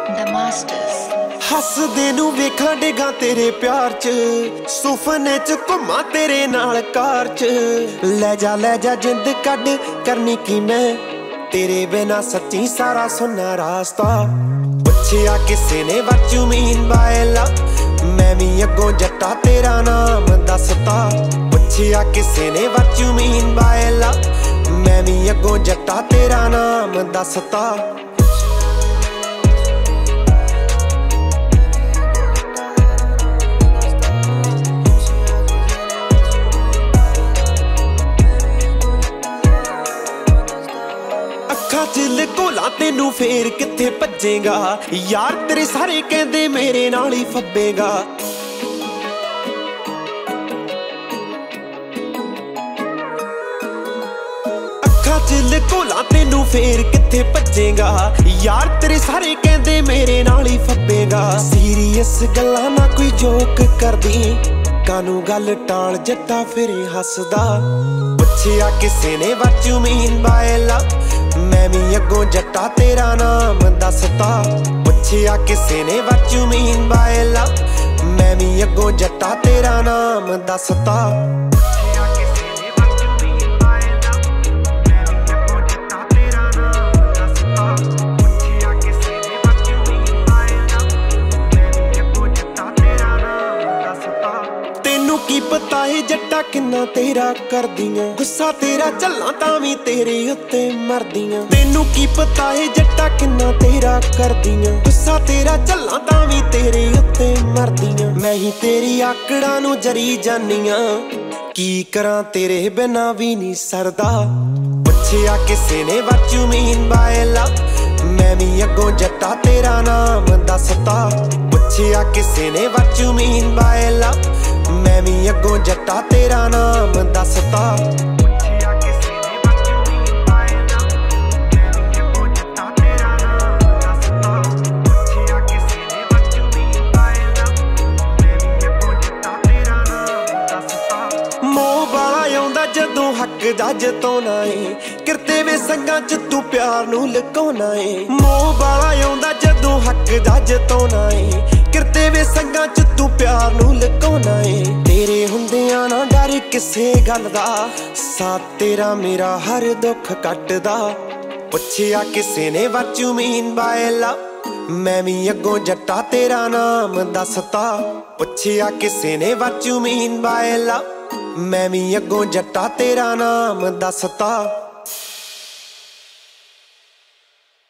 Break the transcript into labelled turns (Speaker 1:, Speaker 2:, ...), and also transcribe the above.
Speaker 1: The Masters।
Speaker 2: ਹੱਸਦੇ ਨੂੰ ਵੇਖਾਂ ਡਿੱਗਾਂ ਤੇਰੇ ਪਿਆਰ ਚ, ਸੁਪਨੇ ਚ ਘੁੰਮਾਂ ਤੇਰੇ ਨਾਲ ਕਾਰ ਚ। ਲੈ ਜਾ ਜਿੰਦ ਕੱਢ ਕਰਨੀ ਕੀ ਮੈਂ ਤੇਰੇ ਬਿਨਾ, ਸੱਚੀ ਸਾਰਾ ਸੁੰਨਾ ਰਾਸਤਾ। ਪੁੱਛਿਆ ਕਿਸੇ ਨੇ what you mean by love, ਮੈਂ ਵੀ ਅੱਗੋਂ ਜੱਟਾ ਤੇਰਾ ਨਾਮ ਦੱਸਤਾ। ਪੁੱਛਿਆ ਕਿਸੇ ਨੇ what you mean by love, ਮੈਂ ਵੀ ਅੱਗੋਂ ਜੱਟਾ ਤੇਰਾ ਨਾਮ ਦੱਸਤਾ। ਅੱਖਾਂ 'ਚ ਲਕੋਲਾ ਤੈਨੂੰ ਫੇਰ ਕਿੱਥੇ ਭੱਜੇਗਾ, ਯਾਰ ਤੇਰੇ ਸਾਰੇ ਕਹਿੰਦੇ ਮੇਰੇ ਨਾਲ ਹੀ ਫੱਬੇਗਾ। ਅੱਖਾਂ 'ਚ ਲਕੋਲਾ ਤੈਨੂੰ ਫੇਰ ਕਿੱਥੇ ਭੱਜੇਗਾ, ਯਾਰ ਤੇਰੇ ਸਾਰੇ ਕਹਿੰਦੇ ਮੇਰੇ ਨਾਲ ਹੀ ਫੱਬੇਗਾ। ਸੀਰੀਅਸ ਗੱਲਾਂ ਨਾ ਕੋਈ ਜੋਕ ਕਰਦੀ, ਕਾਨੂੰ ਗੱਲ ਟਾਲ ਜੱਟਾ ਫਿਰੇ ਹੱਸਦਾ। ਪੁੱਛਿਆ ਕਿਸੇ ਨੇ what you mean by love, ਮੈਂ ਵੀ ਅੱਗੋਂ ਜੱਟਾ ਤੇਰਾ ਨਾਮ ਦੱਸਤਾ। ਪੁੱਛਿਆ ਕਿਸੇ ਨੇ what you mean by love, ਮੈਂ ਵੀ ਅੱਗੋਂ ਜੱਟਾ ਤੇਰਾ ਨਾਮ ਦੱਸਤਾ। ਤੈਨੂੰ ਕੀ ਪਤਾ ਏ ਜੱਟਾ ਕਿੰਨਾ ਤੇਰਾ ਕਰਦੀਆਂ, ਗੁੱਸਾ ਤੇਰਾ ਝੱਲਾਂ ਤਾਂ ਵੀ ਤੇਰੇ ਉੱਤੇ ਮਰਦੀਆਂ। ਤੈਨੂੰ ਕੀ ਪਤਾ ਏ ਜੱਟਾ ਕਿੰਨਾ ਤੇਰਾ ਕਰਦੀਆਂ, ਗੁੱਸਾ ਤੇਰਾ ਝੱਲਾਂ ਤਾਂ ਵੀ ਤੇਰੇ ਉੱਤੇ ਮਰਦੀਆਂ। ਮੈਂ ਹੀ ਤੇਰੀ ਆਕੜਾਂ ਨੂੰ ਜਰੀ ਜਾਨੀਆਂ, ਕੀ ਕਰਾਂ ਤੇਰੇ ਬਿਨਾ ਵੀ ਨਹੀਂ ਸਰਦਾ। ਪੁੱਛਿਆ ਕਿਸੇ ਨੇ what you mean by love, ਮੈਂ ਵੀ ਅੱਗੋਂ ਜੱਟਾ ਤੇਰਾ ਨਾਮ ਦੱਸਤਾ। ਪੁੱਛਿਆ ਕਿਸੇ ਨੇ what you mean by love, ਮੈਂ ਵੀ ਅੱਗੋਂ ਜੱਟਾ ਤੇਰਾ ਨਾਮ ਦੱਸਤਾ। ਪੁੱਛਿਆ ਕਿਸੇ ਨੇ what you mean by love, ਮੈਂ ਵੀ ਅੱਗੋਂ ਜੱਟਾ ਤੇਰਾ ਨਾਮ ਦੱਸਤਾ। ਪੁੱਛਿਆ ਕਿਸੇ ਨੇ what you mean by love, ਮੈਂ ਵੀ ਅੱਗੋਂ ਜੱਟਾ ਤੇਰਾ ਨਾਮ ਦੱਸਤਾ। ਮੋਹ ਵਾਲਾ ਆਉਂਦਾ ਜਦੋਂ ਹੱਕ ਦਾ ਜਤਾਉਣਾ ਏ, ਕਿਰਤੇ ਵੇ ਸੰਗਾਂ ਚ ਤੂੰ ਪਿਆਰ ਨੂੰ ਲੁਕਾਉਣਾ ਏ। ਮੋਹ ਵਾਲਾ ਆਉਂਦਾ ਜਦੋਂ ਹੱਕ ਦਾ ਜਤਾਉਣਾ ਏ, ਕਿਰਤੇ ਵੇ ਸੰਗਾਂ ਚ ਤੂੰ ਪਿਆਰ ਨੂੰ ਲੁਕਾਉਣਾ ਏ। ਤੇਰੇ ਹੁੰਦਿਆਂ ਨਾ ਡਰ ਕਿਸੇ ਗੱਲ ਦਾ, ਸਾਥ ਤੇਰਾ ਮੇਰਾ ਹਰ ਦੁੱਖ ਕੱਟਦਾ। ਪੁੱਛਿਆ ਕਿਸੇ ਨੇ what you mean by love, ਮੈਂ ਵੀ ਅੱਗੋਂ ਜੱਟਾ ਤੇਰਾ ਨਾਮ ਦੱਸਤਾ। ਪੁੱਛਿਆ ਕਿਸੇ ਨੇ what you mean by love, ਮੈਂ ਵੀ ਅੱਗੋਂ ਜੱਟਾ ਤੇਰਾ ਨਾਮ ਦੱਸਤਾ।